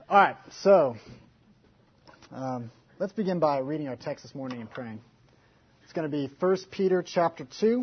All right, so let's begin by reading our text this morning and praying. It's going to be 1 Peter chapter 2,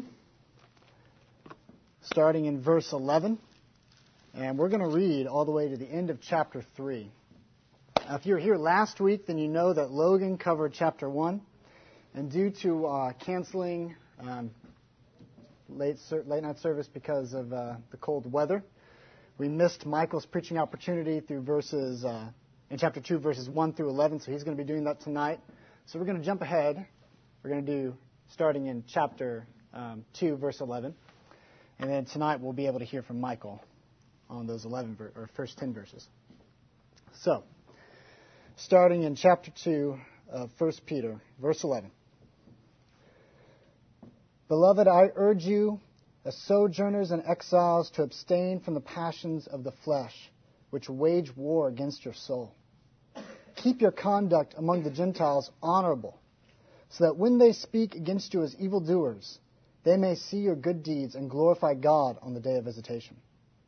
starting in verse 11. And we're going to read all the way to the end of chapter 3. Now, if you were here last week, then you know that Logan covered chapter 1. And due to canceling late night service because of the cold weather, we missed Michael's preaching opportunity through in chapter 2, verses 1 through 11. So he's going to be doing that tonight. So we're going to jump ahead. We're going to do starting in chapter 2, verse 11. And then tonight we'll be able to hear from Michael on those first 10 verses. So, starting in chapter 2 of 1 Peter, verse 11. Beloved, I urge you, as sojourners and exiles, to abstain from the passions of the flesh, which wage war against your soul. Keep your conduct among the Gentiles honorable, so that when they speak against you as evildoers, they may see your good deeds and glorify God on the day of visitation.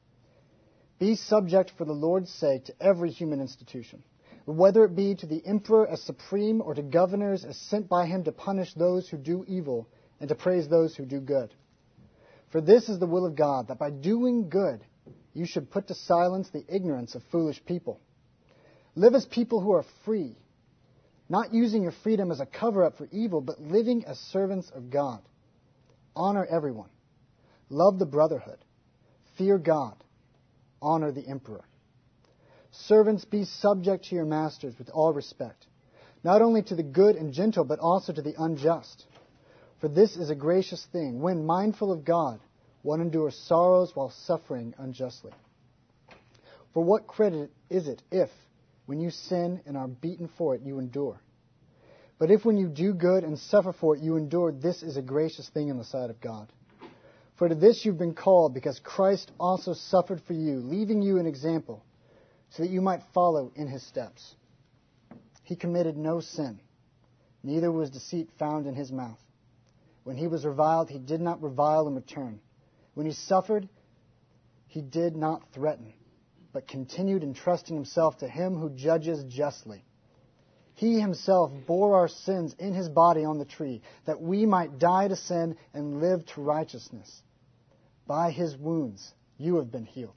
Be subject for the Lord's sake to every human institution, whether it be to the emperor as supreme or to governors as sent by him to punish those who do evil and to praise those who do good. For this is the will of God, that by doing good you should put to silence the ignorance of foolish people. Live as people who are free, not using your freedom as a cover-up for evil, but living as servants of God. Honor everyone. Love the brotherhood. Fear God. Honor the emperor. Servants, be subject to your masters with all respect, not only to the good and gentle, but also to the unjust. For this is a gracious thing, when, mindful of God, one endures sorrows while suffering unjustly. For what credit is it if, when you sin and are beaten for it, you endure? But if when you do good and suffer for it, you endure, this is a gracious thing in the sight of God. For to this you've been called, because Christ also suffered for you, leaving you an example, so that you might follow in his steps. He committed no sin, neither was deceit found in his mouth. When he was reviled, he did not revile in return. When he suffered, he did not threaten, but continued entrusting himself to him who judges justly. He himself bore our sins in his body on the tree, that we might die to sin and live to righteousness. By his wounds you have been healed.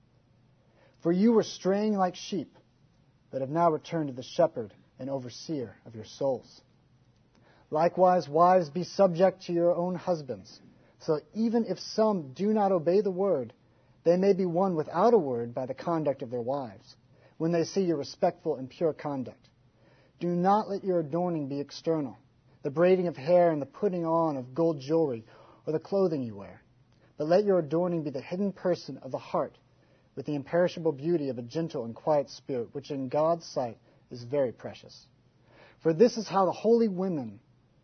For you were straying like sheep, but have now returned to the shepherd and overseer of your souls. Likewise, wives, be subject to your own husbands, so that even if some do not obey the word, they may be won without a word by the conduct of their wives, when they see your respectful and pure conduct. Do not let your adorning be external, the braiding of hair and the putting on of gold jewelry, or the clothing you wear. But let your adorning be the hidden person of the heart, with the imperishable beauty of a gentle and quiet spirit, which in God's sight is very precious. For this is how the holy women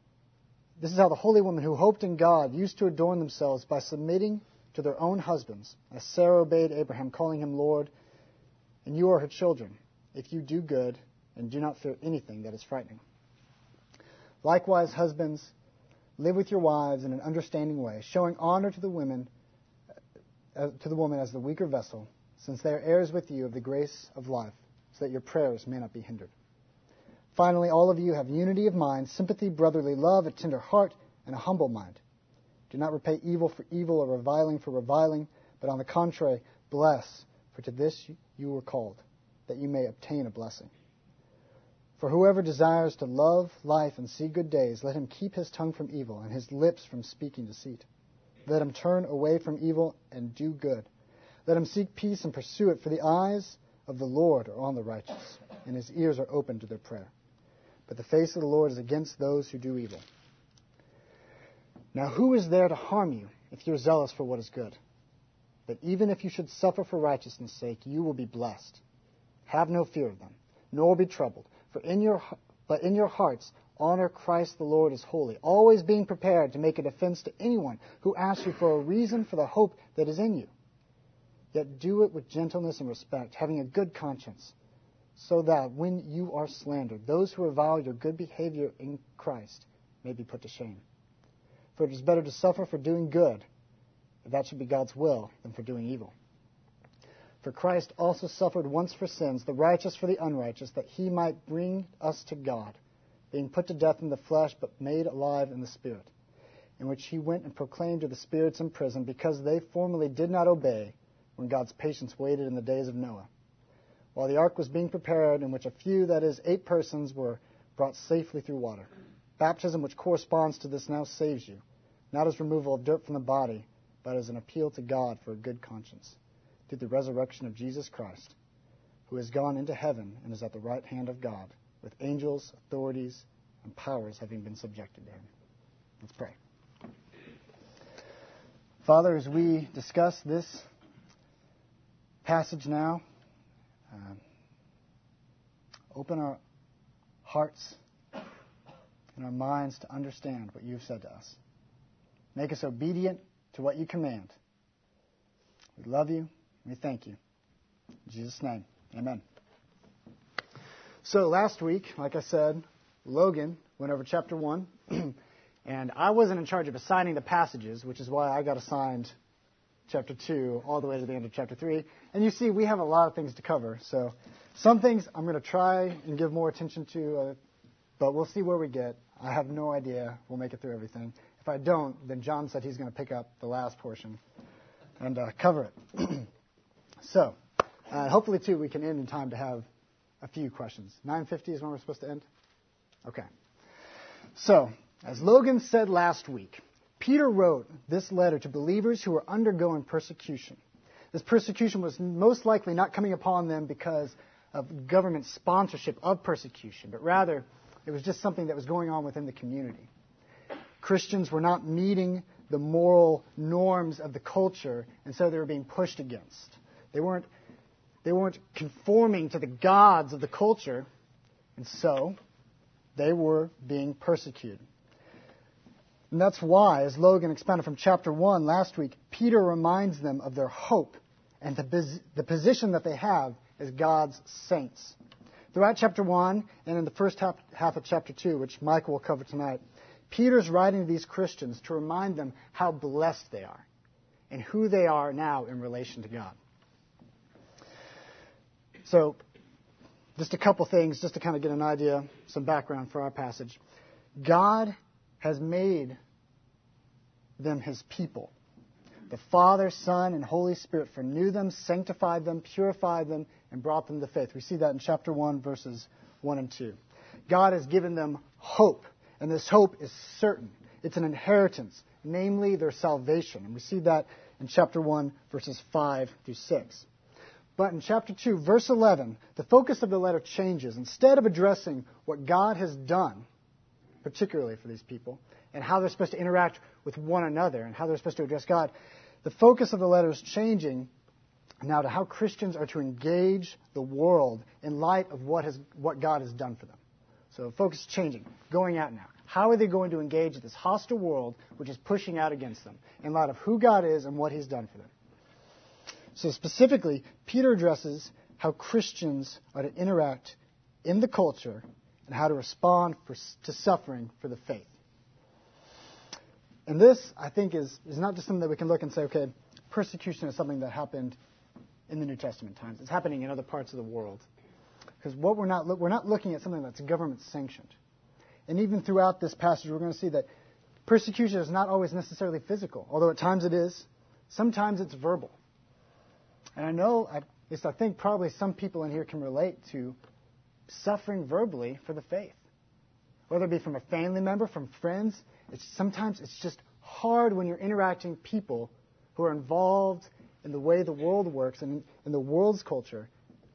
who hoped in God used to adorn themselves, by submitting to their own husbands, as Sarah obeyed Abraham, calling him Lord. And you are her children, if you do good and do not fear anything that is frightening. Likewise, husbands, live with your wives in an understanding way, showing honor to the woman as the weaker vessel, since they are heirs with you of the grace of life, so that your prayers may not be hindered. Finally, all of you have unity of mind, sympathy, brotherly love, a tender heart, and a humble mind. Do not repay evil for evil or reviling for reviling, but on the contrary, bless, for to this you were called, that you may obtain a blessing. For whoever desires to love life and see good days, let him keep his tongue from evil and his lips from speaking deceit. Let him turn away from evil and do good. Let him seek peace and pursue it, for the eyes of the Lord are on the righteous, and his ears are open to their prayer. But the face of the Lord is against those who do evil. Now who is there to harm you if you are zealous for what is good? But even if you should suffer for righteousness' sake, you will be blessed. Have no fear of them, nor be troubled. But in your hearts honor Christ the Lord as holy, always being prepared to make a defense to anyone who asks you for a reason for the hope that is in you. Yet do it with gentleness and respect, having a good conscience, so that when you are slandered, those who revile your good behavior in Christ may be put to shame. For it is better to suffer for doing good, if that should be God's will, than for doing evil. For Christ also suffered once for sins, the righteous for the unrighteous, that he might bring us to God, being put to death in the flesh, but made alive in the Spirit, in which he went and proclaimed to the spirits in prison, because they formerly did not obey, when God's patience waited in the days of Noah, while the ark was being prepared, in which a few, that is, 8 persons, were brought safely through water. Baptism, which corresponds to this, now saves you, not as removal of dirt from the body, but as an appeal to God for a good conscience, through the resurrection of Jesus Christ, who has gone into heaven and is at the right hand of God, with angels, authorities, and powers having been subjected to him. Let's pray. Father, as we discuss this passage now, open our hearts and our minds to understand what you've said to us. Make us obedient to what you command. We love you. We thank you. In Jesus' name, amen. So last week, like I said, Logan went over chapter 1, and I wasn't in charge of assigning the passages, which is why I got assigned chapter 2 all the way to the end of chapter 3. And you see, we have a lot of things to cover. So some things I'm going to try and give more attention to, but we'll see where we get. I have no idea we'll make it through everything. If I don't, then John said he's going to pick up the last portion and cover it. So hopefully, too, we can end in time to have a few questions. 9:50 is when we're supposed to end? Okay. So, as Logan said last week, Peter wrote this letter to believers who were undergoing persecution. This persecution was most likely not coming upon them because of government sponsorship of persecution, but rather it was just something that was going on within the community. Christians were not meeting the moral norms of the culture, and so they were being pushed against. They weren't conforming to the gods of the culture, and so they were being persecuted. And that's why, as Logan expounded from chapter 1 last week, Peter reminds them of their hope and the position that they have as God's saints. Throughout chapter 1 and in the first half of chapter 2, which Michael will cover tonight, Peter's writing to these Christians to remind them how blessed they are and who they are now in relation to God. So, just a couple things, just to kind of get an idea, some background for our passage. God has made them his people. The Father, Son, and Holy Spirit foreknew them, sanctified them, purified them, and brought them to faith. We see that in chapter 1, verses 1 and 2. God has given them hope, and this hope is certain. It's an inheritance, namely their salvation. And we see that in chapter 1, verses 5 through 6. But in chapter 2, verse 11, the focus of the letter changes. Instead of addressing what God has done, particularly for these people, and how they're supposed to interact with one another, and how they're supposed to address God, the focus of the letter is changing now to how Christians are to engage the world in light of what God has done for them. So the focus is changing, going out now. How are they going to engage this hostile world which is pushing out against them in light of who God is and what he's done for them? So specifically, Peter addresses how Christians are to interact in the culture and how to respond to suffering for the faith. And this, I think, is not just something that we can look and say, okay, persecution is something that happened in the New Testament times. It's happening in other parts of the world. Because we're not looking at something that's government sanctioned. And even throughout this passage, we're going to see that persecution is not always necessarily physical, although at times it is. Sometimes it's verbal. And I think probably some people in here can relate to suffering verbally for the faith. Whether it be from a family member, from friends, sometimes it's just hard when you're interacting with people who are involved in the way the world works and in the world's culture,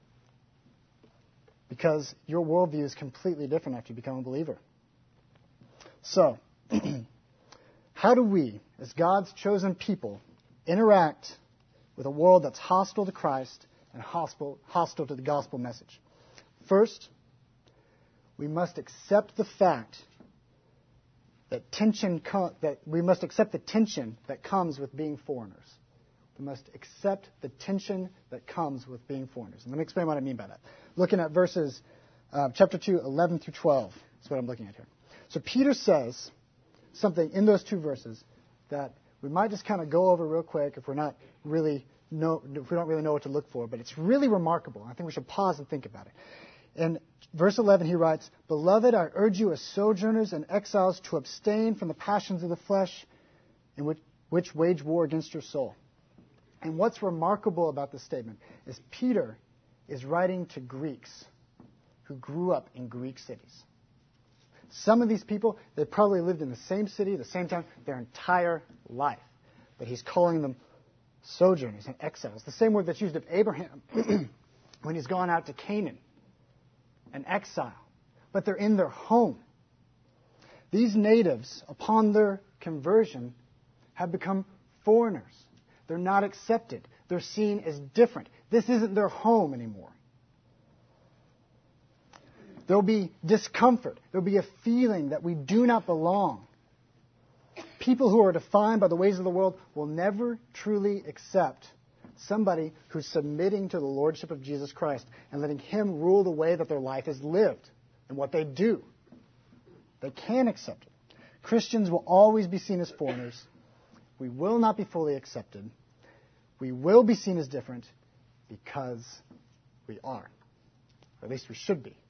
because your worldview is completely different after you become a believer. So, how do we, as God's chosen people, interact with a world that's hostile to Christ and hostile to the gospel message? First, we must accept the fact that we must accept the tension that comes with being foreigners. We must accept the tension that comes with being foreigners. And let me explain what I mean by that. Looking at verses, chapter 2, 11 through 12 is what I'm looking at here. So Peter says something in those two verses that we might just kind of go over real quick if we're not really really know what to look for, but it's really remarkable. I think we should pause and think about it. In verse 11, he writes, "Beloved, I urge you as sojourners and exiles to abstain from the passions of the flesh, in which wage war against your soul." And what's remarkable about this statement is Peter is writing to Greeks who grew up in Greek cities. Some of these people, they probably lived in the same city, the same town, their entire life. But he's calling them sojourners and exiles. The same word that's used of Abraham when he's gone out to Canaan, an exile. But they're in their home. These natives, upon their conversion, have become foreigners. They're not accepted. They're seen as different. This isn't their home anymore. There'll be discomfort. There'll be a feeling that we do not belong. People who are defined by the ways of the world will never truly accept somebody who's submitting to the lordship of Jesus Christ and letting Him rule the way that their life is lived and what they do. They can't accept it. Christians will always be seen as foreigners. We will not be fully accepted. We will be seen as different because we are. Or at least we should be.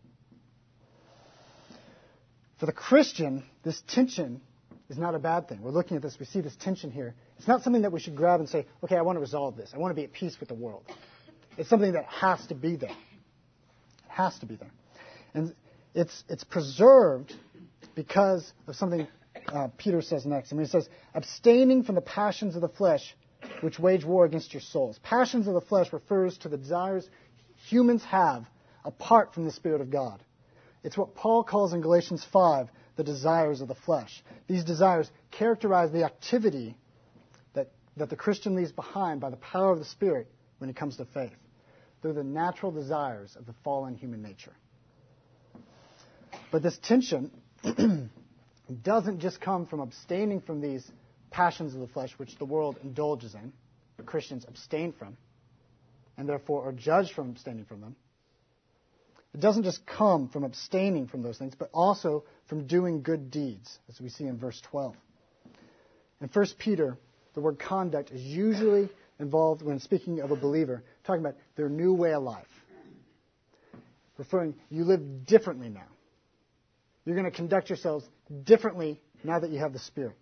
For the Christian, this tension is not a bad thing. We're looking at this. We see this tension here. It's not something that we should grab and say, okay, I want to resolve this. I want to be at peace with the world. It's something that has to be there. It has to be there. And it's preserved because of something Peter says next. I mean, he says, abstaining from the passions of the flesh, which wage war against your souls. Passions of the flesh refers to the desires humans have apart from the Spirit of God. It's what Paul calls in Galatians 5 the desires of the flesh. These desires characterize the activity that the Christian leaves behind by the power of the Spirit when it comes to faith. They're the natural desires of the fallen human nature. But this tension doesn't just come from abstaining from these passions of the flesh, which the world indulges in, but Christians abstain from, and therefore are judged from abstaining from them. It doesn't just come from abstaining from those things, but also from doing good deeds, as we see in verse 12. In 1 Peter, the word conduct is usually involved when speaking of a believer, talking about their new way of life. Referring, you live differently now. You're going to conduct yourselves differently now that you have the Spirit.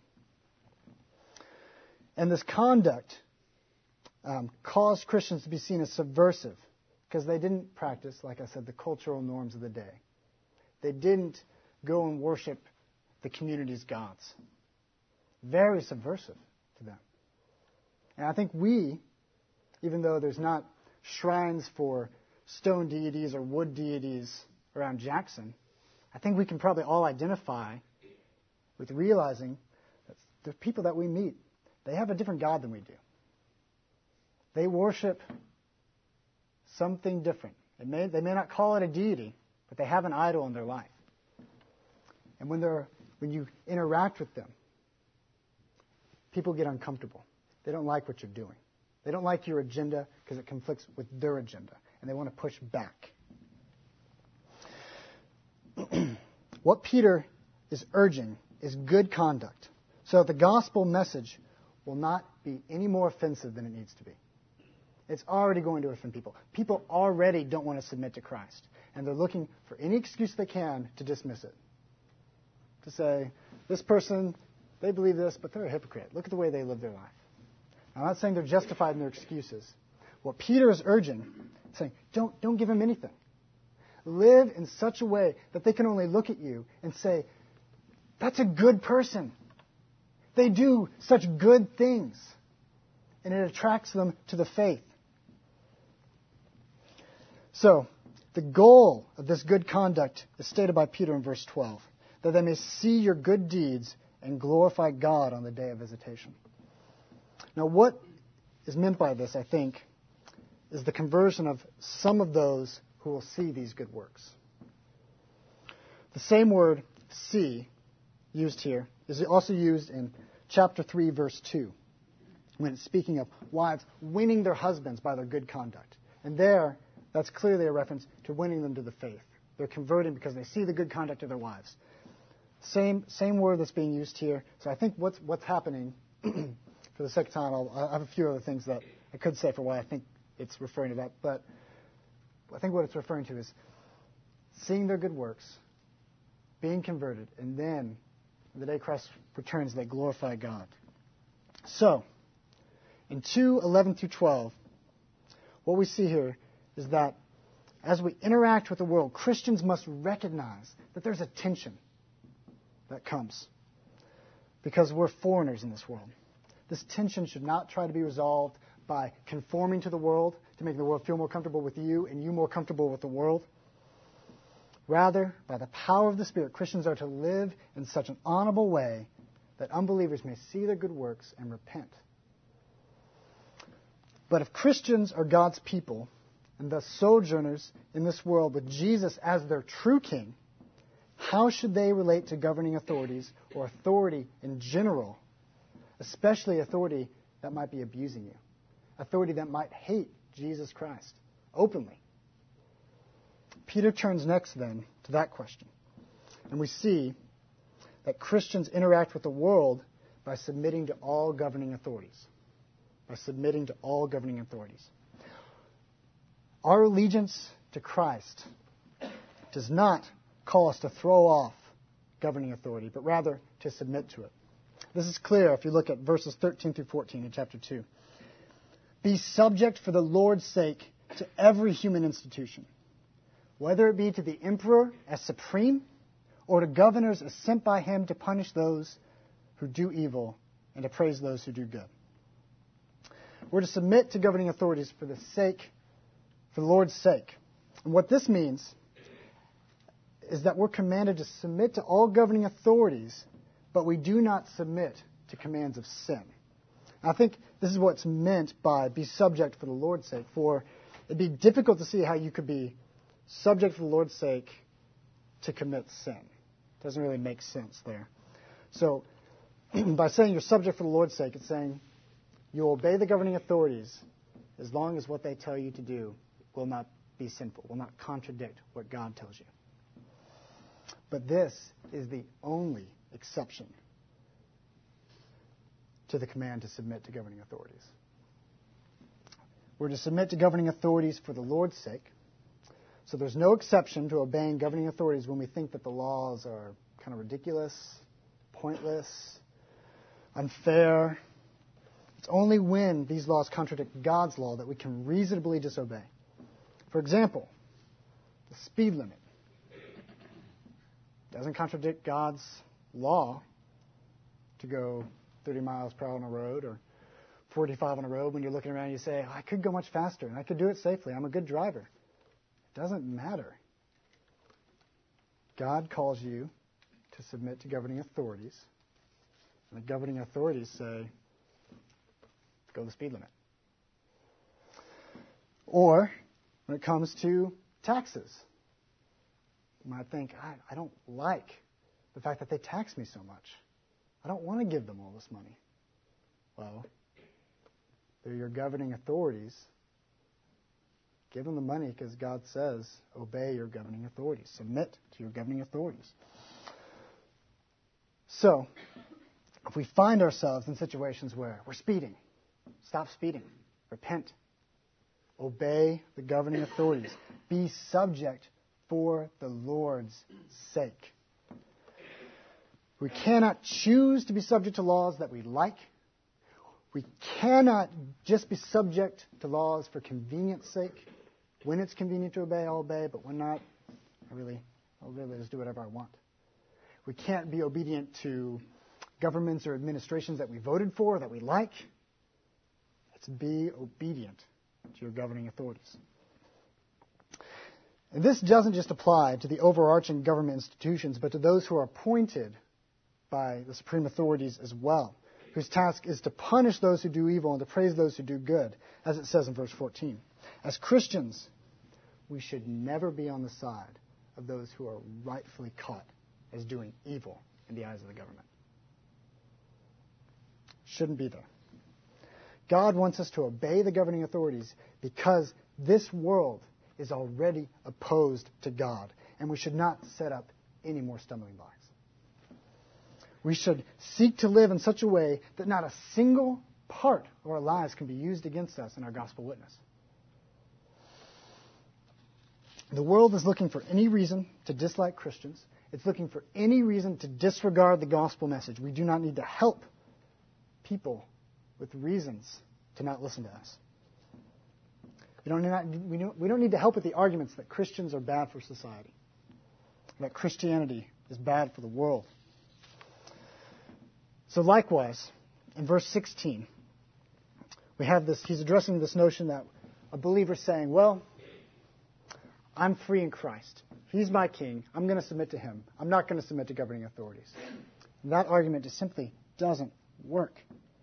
And this conduct caused Christians to be seen as subversive because they didn't practice, like I said, the cultural norms of the day. They didn't go and worship the community's gods. Very subversive to them. And I think we, even though there's not shrines for stone deities or wood deities around Jackson, I think we can probably all identify with realizing that the people that we meet, they have a different God than we do. They worship something different. They may not call it a deity, but they have an idol in their life. And when you interact with them, people get uncomfortable. They don't like what you're doing. They don't like your agenda because it conflicts with their agenda, and they want to push back. What Peter is urging is good conduct, so that the gospel message will not be any more offensive than it needs to be. It's already going to offend people. People already don't want to submit to Christ, and they're looking for any excuse they can to dismiss it. To say, this person, they believe this, but they're a hypocrite. Look at the way they live their life. I'm not saying they're justified in their excuses. What Peter is urging, saying, don't give them anything. Live in such a way that they can only look at you and say, that's a good person. They do such good things. And it attracts them to the faith. So, the goal of this good conduct is stated by Peter in verse 12, that they may see your good deeds and glorify God on the day of visitation. Now, what is meant by this, I think, is the conversion of some of those who will see these good works. The same word, see, used here, is also used in chapter 3, verse 2, when it's speaking of wives winning their husbands by their good conduct. And there, that's clearly a reference to winning them to the faith. They're converting because they see the good conduct of their wives. Same word that's being used here. So I think what's happening, for the sake of time, I have a few other things that I could say for why I think it's referring to that, but I think what it's referring to is seeing their good works, being converted, and then the day Christ returns, they glorify God. So, in 2:11 through 12, what we see here is that as we interact with the world, Christians must recognize that there's a tension that comes because we're foreigners in this world. This tension should not try to be resolved by conforming to the world to make the world feel more comfortable with you and you more comfortable with the world. Rather, by the power of the Spirit, Christians are to live in such an honorable way that unbelievers may see their good works and repent. But if Christians are God's people, and thus sojourners in this world with Jesus as their true king, how should they relate to governing authorities or authority in general, especially authority that might be abusing you, authority that might hate Jesus Christ openly? Peter turns next then to that question. And we see that Christians interact with the world by submitting to all governing authorities. By submitting to all governing authorities. Our allegiance to Christ does not call us to throw off governing authority, but rather to submit to it. This is clear if you look at verses 13 through 14 in chapter 2. Be subject for the Lord's sake to every human institution, whether it be to the emperor as supreme or to governors as sent by him to punish those who do evil and to praise those who do good. We're to submit to governing authorities for the Lord's sake. And what this means is that we're commanded to submit to all governing authorities, but we do not submit to commands of sin. I think this is what's meant by be subject for the Lord's sake, for it'd be difficult to see how you could be subject for the Lord's sake to commit sin. It doesn't really make sense there. So by saying you're subject for the Lord's sake, it's saying you obey the governing authorities as long as what they tell you to do will not be sinful, will not contradict what God tells you. But this is the only exception to the command to submit to governing authorities. We're to submit to governing authorities for the Lord's sake. So there's no exception to obeying governing authorities when we think that the laws are kind of ridiculous, pointless, unfair. It's only when these laws contradict God's law that we can reasonably disobey. For example, the speed limit doesn't contradict God's law to go 30 miles per hour on a road or 45 on a road. When you're looking around, you say, I could go much faster and I could do it safely. I'm a good driver. It doesn't matter. God calls you to submit to governing authorities, and the governing authorities say, go the speed limit. Or when it comes to taxes, you might think, I don't like the fact that they tax me so much. I don't want to give them all this money. Well, they're your governing authorities. Give them the money because God says, obey your governing authorities. Submit to your governing authorities. So, if we find ourselves in situations where we're speeding, stop speeding. Repent. Obey the governing authorities. Be subject for the Lord's sake. We cannot choose to be subject to laws that we like. We cannot just be subject to laws for convenience sake. When it's convenient to obey, I'll obey, but when not, I'll really just do whatever I want. We can't be obedient to governments or administrations that we voted for, that we like. It's be obedient to your governing authorities. And this doesn't just apply to the overarching government institutions, but to those who are appointed by the supreme authorities as well, whose task is to punish those who do evil and to praise those who do good, as it says in verse 14. As Christians, we should never be on the side of those who are rightfully caught as doing evil in the eyes of the government. Shouldn't be there. God wants us to obey the governing authorities because this world is already opposed to God, and we should not set up any more stumbling blocks. We should seek to live in such a way that not a single part of our lives can be used against us in our gospel witness. The world is looking for any reason to dislike Christians. It's looking for any reason to disregard the gospel message. We do not need to help people with reasons to not listen to us. We don't need to help with the arguments that Christians are bad for society, that Christianity is bad for the world. So likewise, in verse 16, we have this, he's addressing this notion that a believer is saying, well, I'm free in Christ. He's my king. I'm going to submit to him. I'm not going to submit to governing authorities. And that argument just simply doesn't work.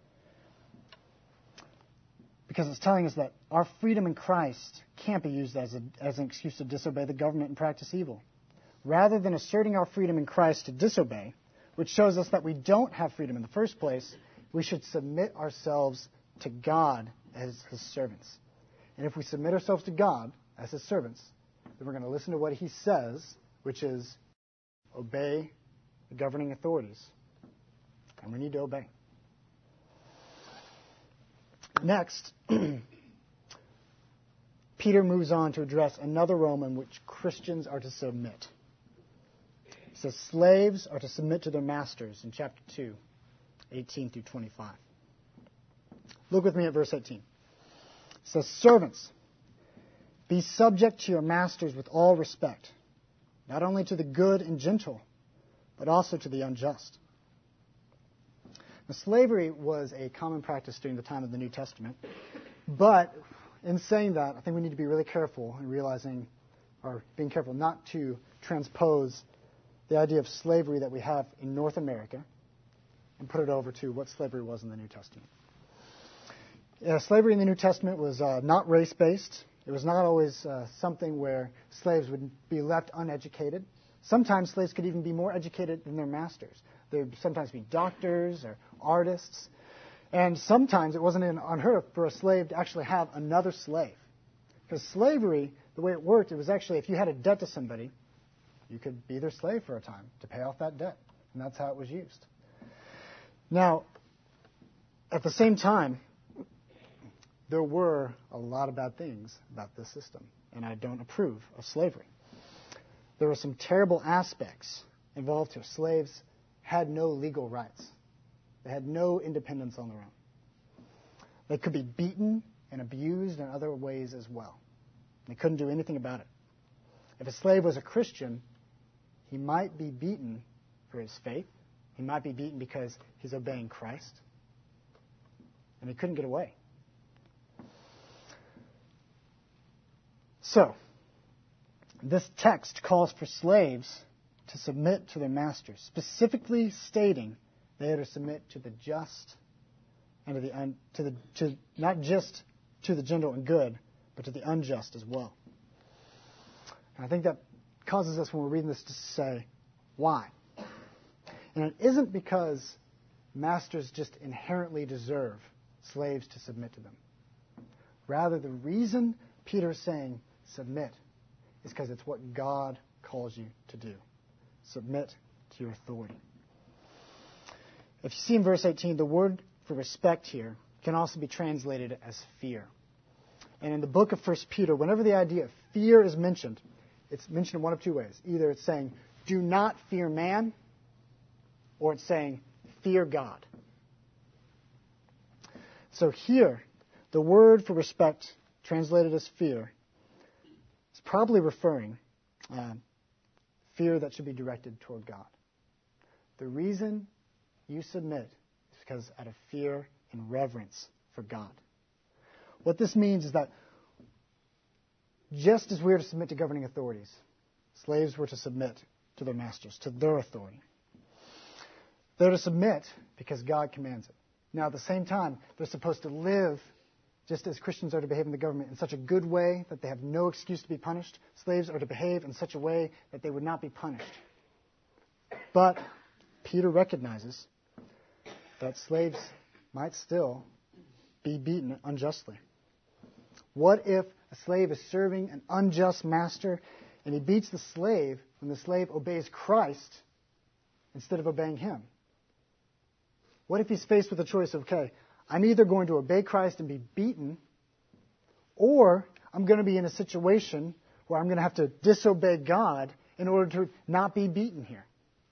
Because it's telling us that our freedom in Christ can't be used as an excuse to disobey the government and practice evil. Rather than asserting our freedom in Christ to disobey, which shows us that we don't have freedom in the first place, we should submit ourselves to God as his servants. And if we submit ourselves to God as his servants, then we're going to listen to what he says, which is obey the governing authorities. And we need to obey. Next, Peter moves on to address another realm in which Christians are to submit. He says slaves are to submit to their masters in chapter 2, 18 through 25. Look with me at verse 18. It says, servants, be subject to your masters with all respect, not only to the good and gentle, but also to the unjust. Now, slavery was a common practice during the time of the New Testament. But in saying that, I think we need to be really careful in realizing, or being careful not to transpose the idea of slavery that we have in North America and put it over to what slavery was in the New Testament. Slavery in the New Testament was not race-based. It was not always something where slaves would be left uneducated. Sometimes slaves could even be more educated than their masters. They would sometimes be doctors or artists. And sometimes it wasn't unheard of for a slave to actually have another slave. Because slavery, the way it worked, it was actually if you had a debt to somebody, you could be their slave for a time to pay off that debt. And that's how it was used. Now, at the same time, there were a lot of bad things about this system. And I don't approve of slavery. There were some terrible aspects involved here. Slaves had no legal rights. They had no independence on their own. They could be beaten and abused in other ways as well. They couldn't do anything about it. If a slave was a Christian, he might be beaten for his faith. He might be beaten because he's obeying Christ. And he couldn't get away. So, this text calls for slaves to submit to their masters, specifically stating they are to submit to the just and to not just to the gentle and good, but to the unjust as well. And I think that causes us, when we're reading this, to say, why? And it isn't because masters just inherently deserve slaves to submit to them. Rather, the reason Peter is saying submit is because it's what God calls you to do. Submit to your authority. If you see in verse 18, the word for respect here can also be translated as fear. And in the book of 1 Peter, whenever the idea of fear is mentioned, it's mentioned in one of two ways. Either it's saying, do not fear man, or it's saying, fear God. So here, the word for respect, translated as fear, is probably referring fear that should be directed toward God. The reason you submit is because out of fear and reverence for God. What this means is that just as we are to submit to governing authorities, slaves were to submit to their masters, to their authority. They're to submit because God commands it. Now, at the same time, they're supposed to live just as Christians are to behave in the government in such a good way that they have no excuse to be punished. Slaves are to behave in such a way that they would not be punished. But Peter recognizes that slaves might still be beaten unjustly. What if a slave is serving an unjust master and he beats the slave when the slave obeys Christ instead of obeying him? What if he's faced with the choice of, okay, I'm either going to obey Christ and be beaten, or I'm going to be in a situation where I'm going to have to disobey God in order to not be beaten here.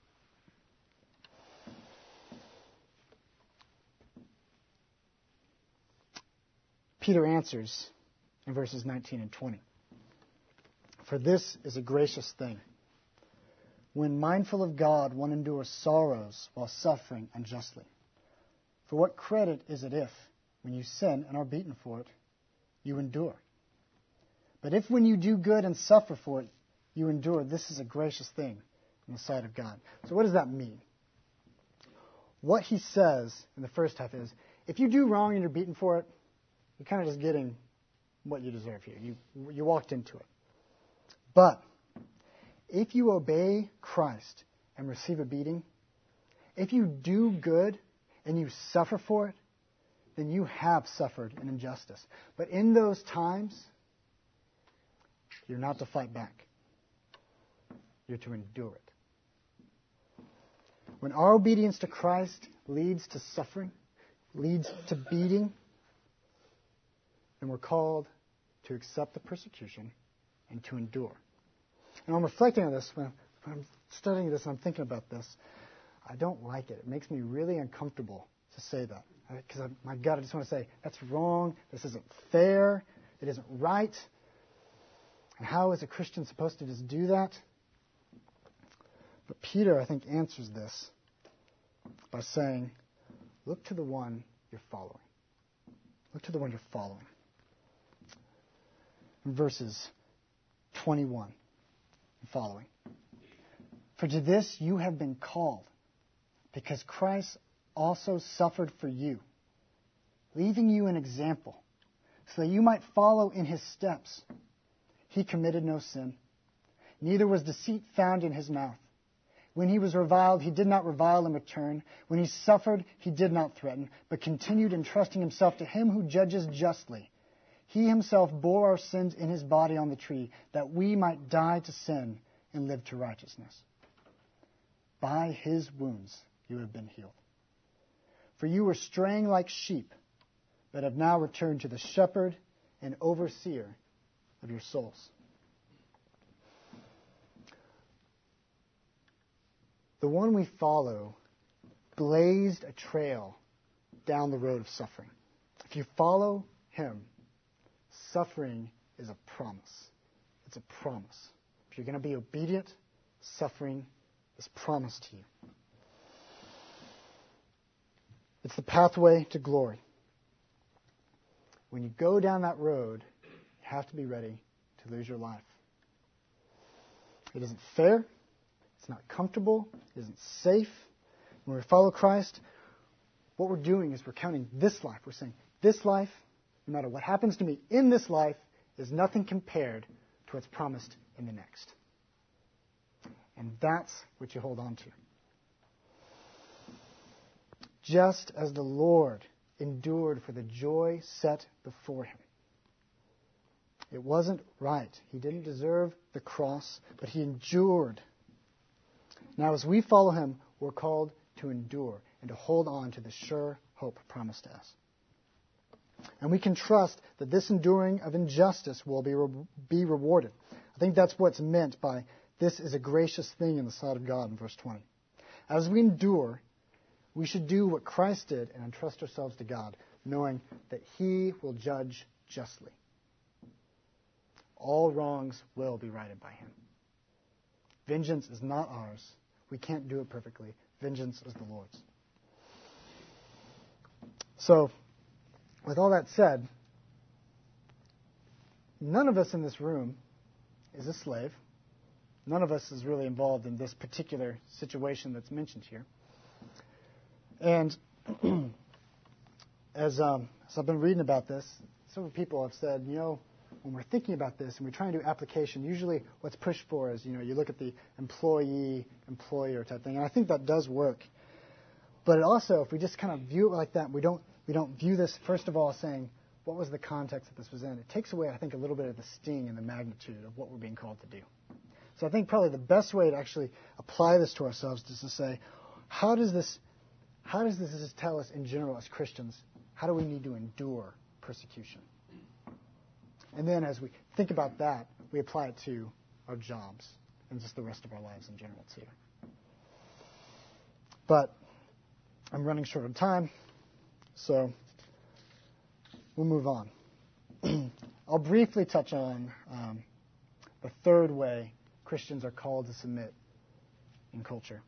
Peter answers in verses 19 and 20. For this is a gracious thing. When mindful of God, one endures sorrows while suffering unjustly. For what credit is it if, when you sin and are beaten for it, you endure? But if when you do good and suffer for it, you endure, this is a gracious thing in the sight of God. So what does that mean? What he says in the first half is, if you do wrong and you're beaten for it, you're kind of just getting what you deserve here. You walked into it. But if you obey Christ and receive a beating, if you do good and you suffer for it, then you have suffered an injustice. But in those times, you're not to fight back. You're to endure it. When our obedience to Christ leads to suffering, leads to beating, then we're called to accept the persecution and to endure. And I'm reflecting on this, when I'm studying this and I'm thinking about this, I don't like it. It makes me really uncomfortable to say that. Because, my God, I just want to say, that's wrong, this isn't fair, it isn't right. And how is a Christian supposed to just do that? But Peter, I think, answers this by saying, look to the one you're following. Look to the one you're following. In verses 21 and following. For to this you have been called, because Christ also suffered for you, leaving you an example, so that you might follow in his steps. He committed no sin, neither was deceit found in his mouth. When he was reviled, he did not revile in return. When he suffered, he did not threaten, but continued entrusting himself to him who judges justly. He himself bore our sins in his body on the tree, that we might die to sin and live to righteousness. By his wounds you have been healed. For you were straying like sheep, but have now returned to the shepherd and overseer of your souls. The one we follow blazed a trail down the road of suffering. If you follow him, suffering is a promise. It's a promise. If you're going to be obedient, suffering is promised to you. It's the pathway to glory. When you go down that road, you have to be ready to lose your life. It isn't fair. It's not comfortable. It isn't safe. When we follow Christ, what we're doing is we're counting this life. We're saying, this life, no matter what happens to me in this life, is nothing compared to what's promised in the next. And that's what you hold on to. Just as the Lord endured for the joy set before him. It wasn't right. He didn't deserve the cross, but he endured. Now, as we follow him, we're called to endure and to hold on to the sure hope promised to us. And we can trust that this enduring of injustice will be rewarded. I think that's what's meant by this is a gracious thing in the sight of God in verse 20. As we endure, we should do what Christ did and entrust ourselves to God, knowing that he will judge justly. All wrongs will be righted by him. Vengeance is not ours. We can't do it perfectly. Vengeance is the Lord's. So, with all that said, none of us in this room is a slave. None of us is really involved in this particular situation that's mentioned here. And as I've been reading about this, several people have said, when we're thinking about this and we try and do application, usually what's pushed for is, you look at the employee-employer type thing. And I think that does work. But also, if we just kind of view it like that, we don't view this, first of all, saying, what was the context that this was in? It takes away, I think, a little bit of the sting and the magnitude of what we're being called to do. So I think probably the best way to actually apply this to ourselves is to say, how does this just tell us in general as Christians how do we need to endure persecution? And then as we think about that, we apply it to our jobs and just the rest of our lives in general too. But I'm running short of time, so we'll move on. I'll briefly touch on the third way Christians are called to submit in culture.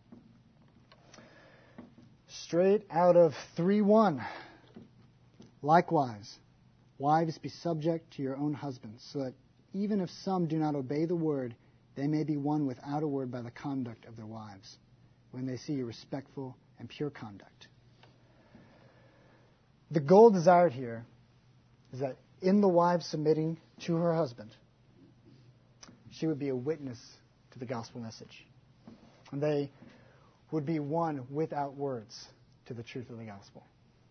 Straight out of 3:1. Likewise, wives, be subject to your own husbands, so that even if some do not obey the word, they may be won without a word by the conduct of their wives, when they see your respectful and pure conduct. The goal desired here is that in the wife submitting to her husband, she would be a witness to the gospel message. And they would be won without words to the truth of the gospel.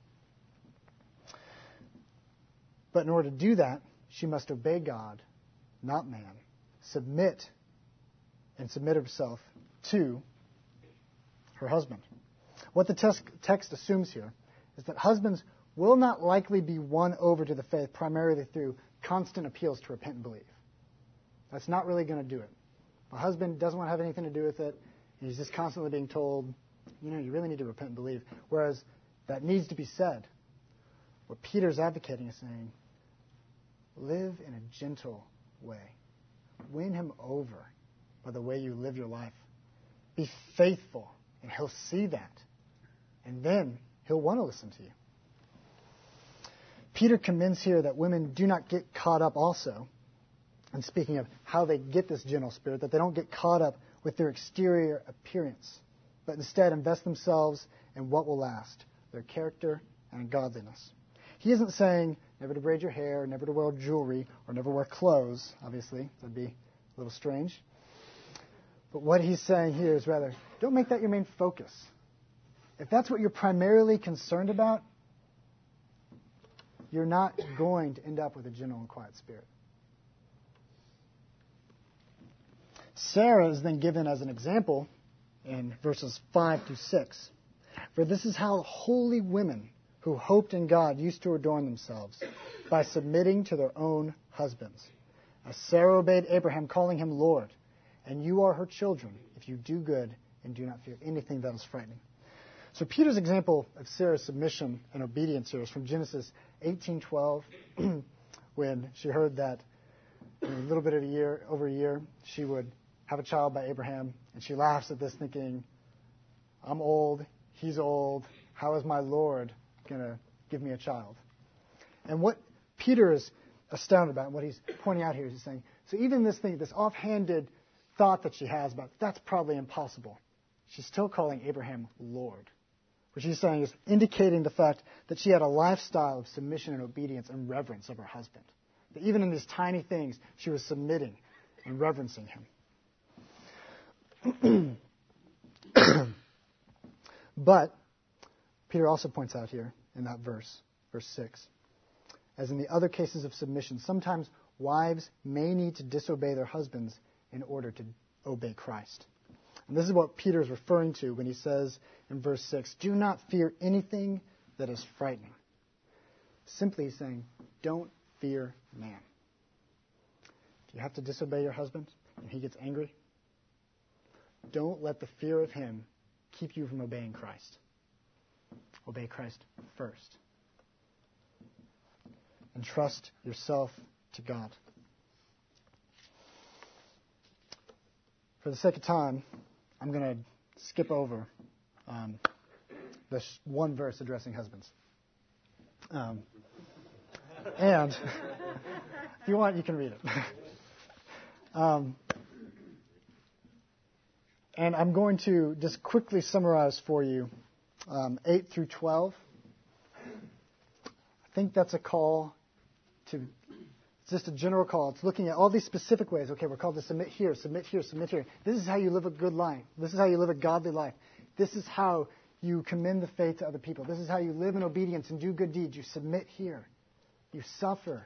But in order to do that, she must obey God, not man, submit herself to her husband. What the text assumes here is that husbands will not likely be won over to the faith primarily through constant appeals to repent and believe. That's not really going to do it. A husband doesn't want to have anything to do with it. He's just constantly being told, you really need to repent and believe. Whereas that needs to be said. What Peter's advocating is saying, live in a gentle way. Win him over by the way you live your life. Be faithful, and he'll see that. And then he'll want to listen to you. Peter commends here that women do not get caught up also, and speaking of how they get this gentle spirit, that they don't get caught up with their exterior appearance, but instead invest themselves in what will last, their character and godliness. He isn't saying never to braid your hair, never to wear jewelry, or never wear clothes, obviously. That'd be a little strange. But what he's saying here is rather, don't make that your main focus. If that's what you're primarily concerned about, you're not going to end up with a gentle and quiet spirit. Sarah is then given as an example in verses 5 through 6. For this is how holy women who hoped in God used to adorn themselves, by submitting to their own husbands. As Sarah obeyed Abraham, calling him Lord, and you are her children if you do good and do not fear anything that is frightening. So Peter's example of Sarah's submission and obedience here is from Genesis 18:12, when she heard that in a little bit of over a year, she would have a child by Abraham, and she laughs at this thinking, I'm old, he's old, how is my Lord going to give me a child? And what Peter is astounded about, and what he's pointing out here is he's saying, so even this thing, this offhanded thought that she has about, that's probably impossible. She's still calling Abraham Lord. What she's saying is indicating the fact that she had a lifestyle of submission and obedience and reverence of her husband. That even in these tiny things, she was submitting and reverencing him. But Peter also points out here in that verse 6, as in the other cases of submission, sometimes wives may need to disobey their husbands in order to obey Christ. And this is what Peter is referring to when he says in verse 6, do not fear anything that is frightening. Simply he's saying, don't fear man. If you have to disobey your husband and he gets angry, don't let the fear of him keep you from obeying Christ. Obey Christ first. And trust yourself to God. For the sake of time, I'm going to skip over this one verse addressing husbands. And if you want, you can read it. And I'm going to just quickly summarize for you 8 through 12. I think that's a call to, it's just a general call. It's looking at all these specific ways. Okay, we're called to submit here, submit here, submit here. This is how you live a good life. This is how you live a godly life. This is how you commend the faith to other people. This is how you live in obedience and do good deeds. You submit here. You suffer.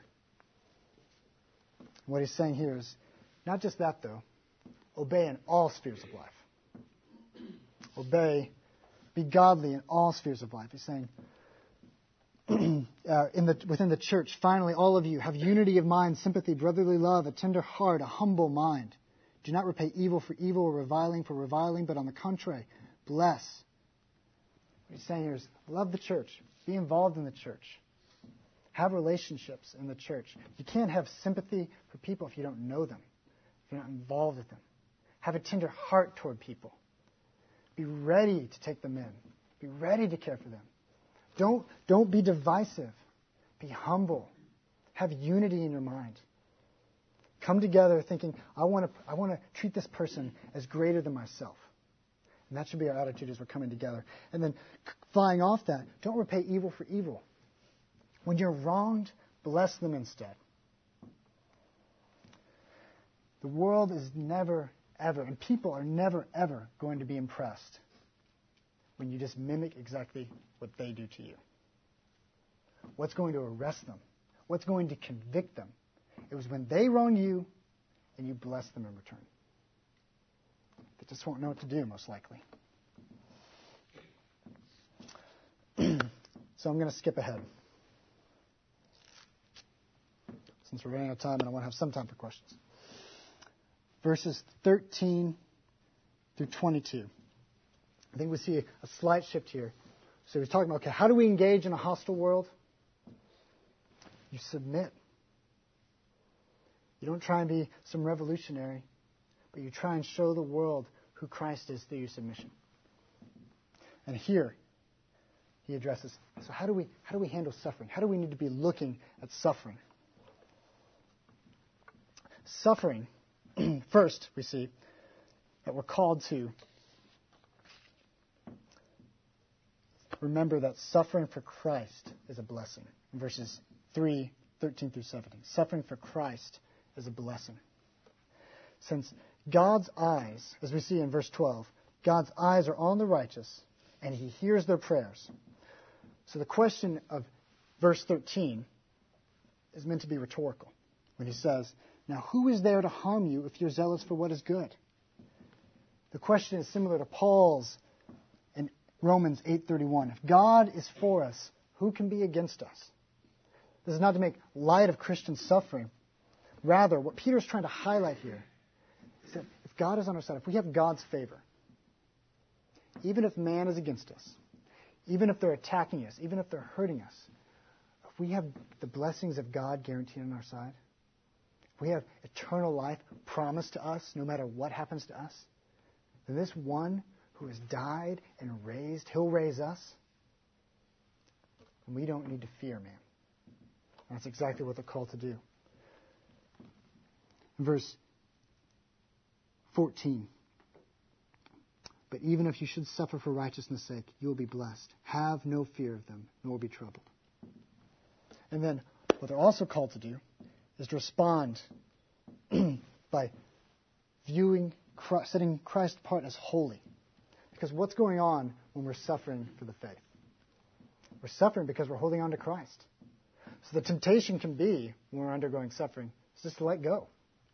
What he's saying here is not just that, though. Obey in all spheres of life. Obey, be godly in all spheres of life. He's saying, within the church, finally, all of you have unity of mind, sympathy, brotherly love, a tender heart, a humble mind. Do not repay evil for evil or reviling for reviling, but on the contrary, bless. What he's saying here is love the church. Be involved in the church. Have relationships in the church. You can't have sympathy for people if you don't know them, if you're not involved with them. Have a tender heart toward people. Be ready to take them in. Be ready to care for them. Don't be divisive. Be humble. Have unity in your mind. Come together thinking, I want to treat this person as greater than myself. And that should be our attitude as we're coming together. And then flying off that, don't repay evil for evil. When you're wronged, bless them instead. The world is never, ever, and people are never, ever going to be impressed when you just mimic exactly what they do to you. What's going to arrest them? What's going to convict them? It was when they wrong you and you bless them in return. They just won't know what to do, most likely. So I'm going to skip ahead, since we're running out of time and I want to have some time for questions. Verses 13 through 22. I think we see a slight shift here. So he's talking about, okay, how do we engage in a hostile world? You submit. You don't try and be some revolutionary, but you try and show the world who Christ is through your submission. And here, he addresses, so how do we handle suffering? How do we need to be looking at suffering? Suffering, first, we see that we're called to remember that suffering for Christ is a blessing. In verses 13 through 17. Suffering for Christ is a blessing. Since God's eyes, as we see in verse 12, God's eyes are on the righteous, and he hears their prayers. So the question of verse 13 is meant to be rhetorical when he says, now who is there to harm you if you're zealous for what is good? The question is similar to Paul's in Romans 8:31. If God is for us, who can be against us? This is not to make light of Christian suffering. Rather, what Peter's trying to highlight here is that if God is on our side, if we have God's favor, even if man is against us, even if they're attacking us, even if they're hurting us, if we have the blessings of God guaranteed on our side, if we have eternal life promised to us no matter what happens to us, then this one who has died and raised, he'll raise us, and we don't need to fear man. And that's exactly what they're called to do. In verse 14, but even if you should suffer for righteousness' sake, you will be blessed. Have no fear of them, nor be troubled. And then what they're also called to do is to respond by setting Christ apart as holy. Because what's going on when we're suffering for the faith? We're suffering because we're holding on to Christ. So the temptation can be, when we're undergoing suffering, is just to let go.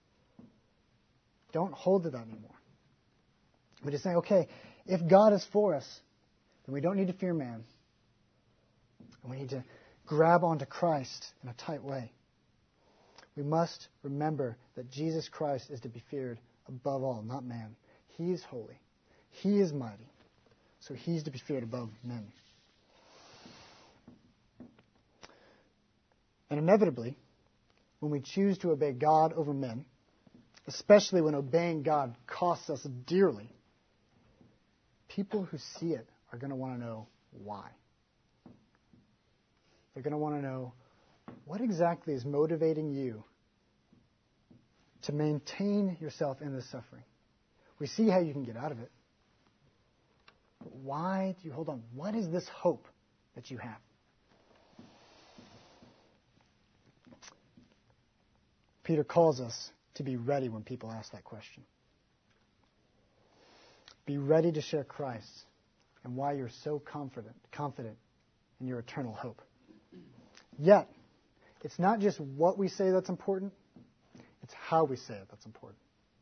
Don't hold to that anymore. But just saying, okay, if God is for us, then we don't need to fear man. And we need to grab onto Christ in a tight way. We must remember that Jesus Christ is to be feared above all, not man. He is holy. He is mighty. So he's to be feared above men. And inevitably, when we choose to obey God over men, especially when obeying God costs us dearly, people who see it are going to want to know why. They're going to want to know, what exactly is motivating you to maintain yourself in this suffering? We see how you can get out of it. But why do you hold on? What is this hope that you have? Peter calls us to be ready when people ask that question. Be ready to share Christ and why you're so confident in your eternal hope. Yet, it's not just what we say that's important, it's how we say it that's important.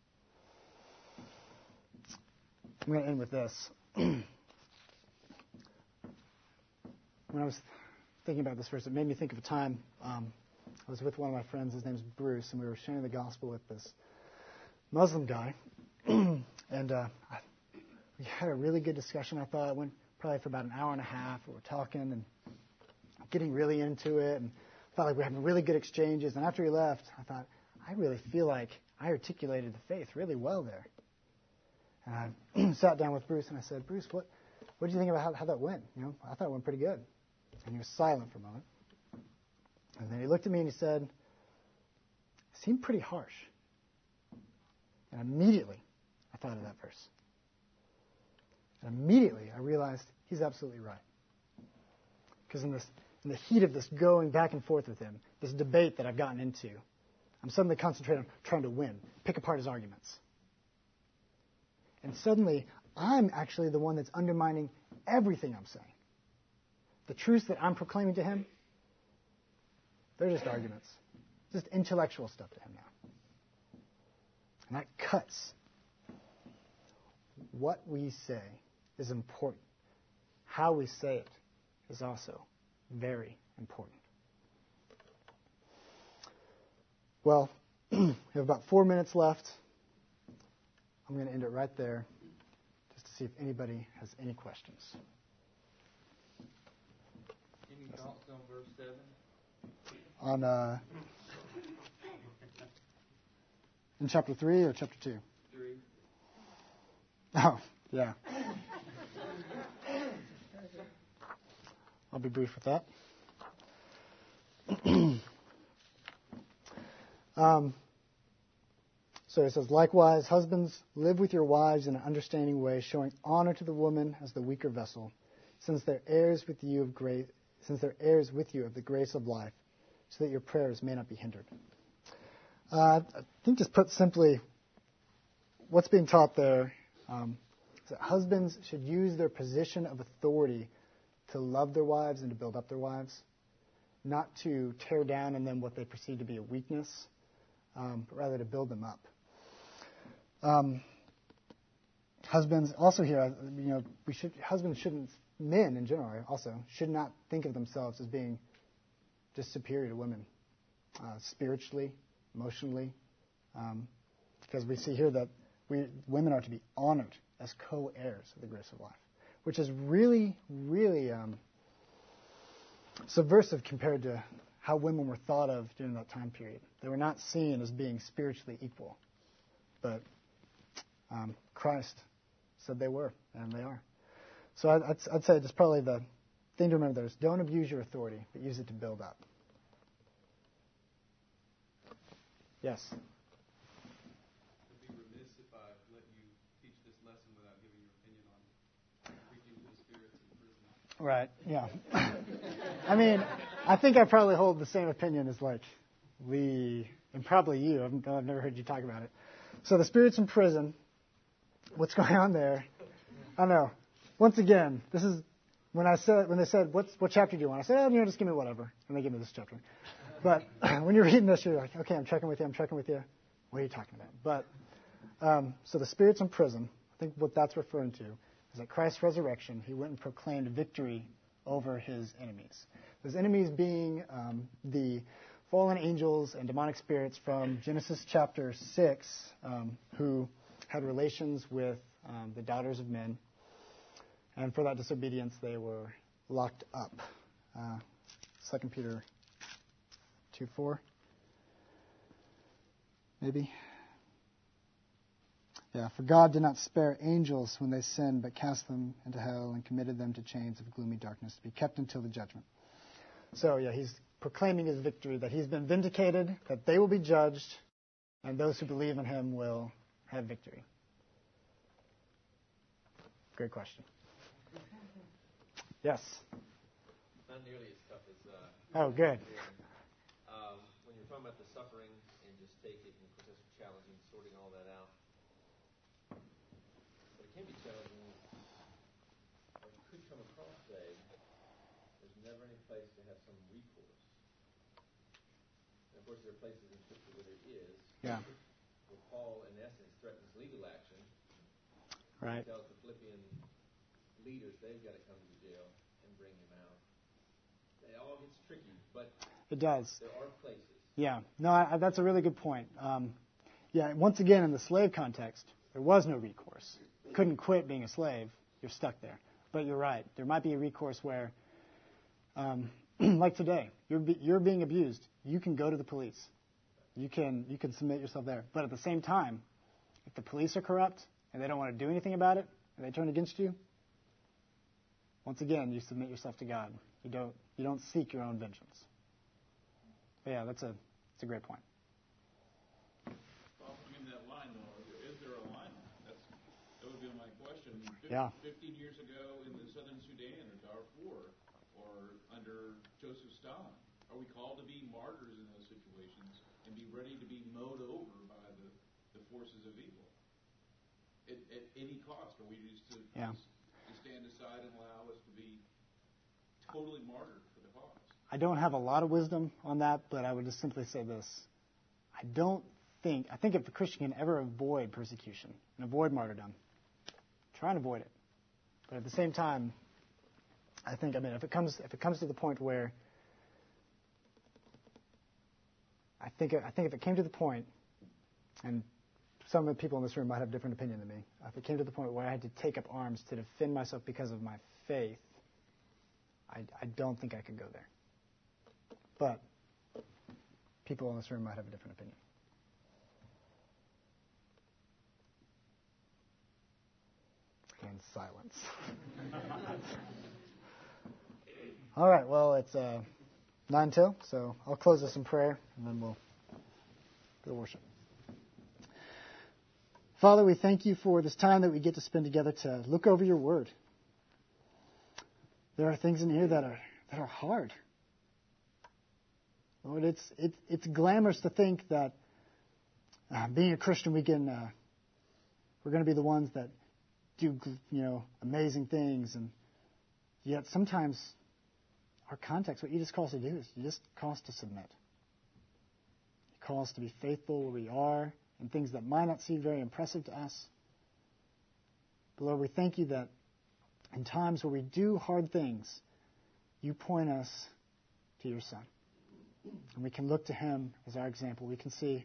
I'm going to end with this. When I was thinking about this verse, it made me think of a time. I was with one of my friends. His name's Bruce, and we were sharing the gospel with this Muslim guy. And we had a really good discussion, I thought. It went probably for about an hour and a half. We were talking and getting really into it, and felt like we were having really good exchanges. And after he left, I thought, I really feel like I articulated the faith really well there. And I sat down with Bruce, and I said, Bruce, what do you think about how that went? I thought it went pretty good. And he was silent for a moment. And then he looked at me and he said, it seemed pretty harsh. And immediately, I thought of that verse. And immediately, I realized he's absolutely right. Because in the heat of this going back and forth with him, this debate that I've gotten into, I'm suddenly concentrated on trying to win, pick apart his arguments. And suddenly, I'm actually the one that's undermining everything I'm saying. The truths that I'm proclaiming to him, they're just arguments. Just intellectual stuff to him now. And that cuts. What we say is important. How we say it is also very important. Well, we have about 4 minutes left. I'm going to end it right there just to see if anybody has any questions. Any thoughts on verse 7? On in chapter 3 or chapter 2? 3. Oh, yeah. I'll be brief with that. So it says, likewise, husbands, live with your wives in an understanding way, showing honor to the woman as the weaker vessel, since they're heirs with you of the grace of life, so that your prayers may not be hindered. I think just put simply, what's being taught there is that husbands should use their position of authority to love their wives and to build up their wives, not to tear down in them what they perceive to be a weakness, but rather to build them up. Husbands also here, men in general also should not think of themselves as being just superior to women, spiritually, emotionally, because we see here that women are to be honored as co-heirs of the grace of life, which is really, really subversive compared to how women were thought of during that time period. They were not seen as being spiritually equal, but Christ said they were, and they are. So I'd say just probably the thing to remember there is don't abuse your authority, but use it to build up. Yes? I'd be remiss if I let you teach this lesson without giving your opinion on preaching to the spirits in prison. Right, yeah. I mean, I think I probably hold the same opinion as like Lee, and probably you. I've never heard you talk about it. So the spirits in prison, what's going on there? I know. Once again, this is when they said, what chapter do you want? I said, just give me whatever. And they give me this chapter. But when you're reading this, you're like, okay, I'm checking with you. What are you talking about? But, so the spirits in prison, I think what that's referring to is at Christ's resurrection, he went and proclaimed victory over his enemies. Those enemies being the fallen angels and demonic spirits from Genesis chapter 6, who had relations with the daughters of men. And for that disobedience, they were locked up. 2 Peter 2:4, maybe. Yeah, for God did not spare angels when they sinned, but cast them into hell and committed them to chains of gloomy darkness to be kept until the judgment. So, yeah, he's proclaiming his victory, that he's been vindicated, that they will be judged, and those who believe in him will have victory. Great question. Yes? Not nearly as tough as... Oh, good. When you're talking about the suffering and just take it, and of course that's challenging, sorting all that out. But it can be challenging. Or you could come across there's never any place to have some recourse. And of course there are places in Scripture where there is. Yeah. Where Paul, in essence, threatens legal action. Right. He tells the Philippian leaders they've got to come to the jail and bring him out. it all gets tricky, but It does. there are places. Yeah. No, that's a really good point. Yeah, once again, in the slave context, there was no recourse. You couldn't quit being a slave. You're stuck there. But you're right. There might be a recourse where, like today, you're being abused. You can go to the police. You can submit yourself there. But at the same time, if the police are corrupt and they don't want to do anything about it, and they turn against you, once again, you submit yourself to God. You don't seek your own vengeance. But yeah, that's a great point. Following in that line, though, is there a line? That would be my question. Yeah. 15 years ago in the southern Sudan or Darfur or under Joseph Stalin, are we called to be martyrs in those situations and be ready to be mowed over by the forces of evil? At any cost, or we just to stand aside and allow us to be totally martyred for the cause? I don't have a lot of wisdom on that, but I would just simply say this. I think if a Christian can ever avoid persecution and avoid martyrdom, try and avoid it. But at the same time, if it comes to the point where I think if it came to the point, and some of the people in this room might have a different opinion than me, if it came to the point where I had to take up arms to defend myself because of my faith, I don't think I could go there. But people in this room might have a different opinion. And silence. All right, well, it's 9 till, so I'll close this in prayer, and then we'll go to worship. Father, we thank you for this time that we get to spend together to look over your word. There are things in here that are hard. Lord, it's glamorous to think that being a Christian, we're going to be the ones that do amazing things, and yet sometimes our context, what you just call us to do is you just call us to submit. You call us to be faithful where we are in things that might not seem very impressive to us. But Lord, we thank you that in times where we do hard things, you point us to your Son. And we can look to him as our example. We can see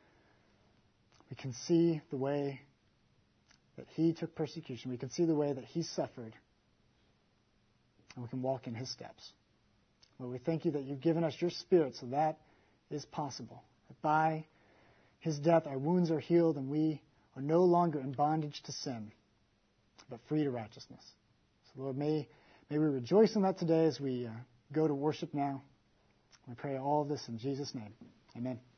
the way that he took persecution. We can see the way that he suffered. And we can walk in his steps. Lord, we thank you that you've given us your Spirit so that is possible. That by his death our wounds are healed and we are no longer in bondage to sin, but free to righteousness. So Lord, may we rejoice in that today as we go to worship now. We pray all of this in Jesus' name. Amen.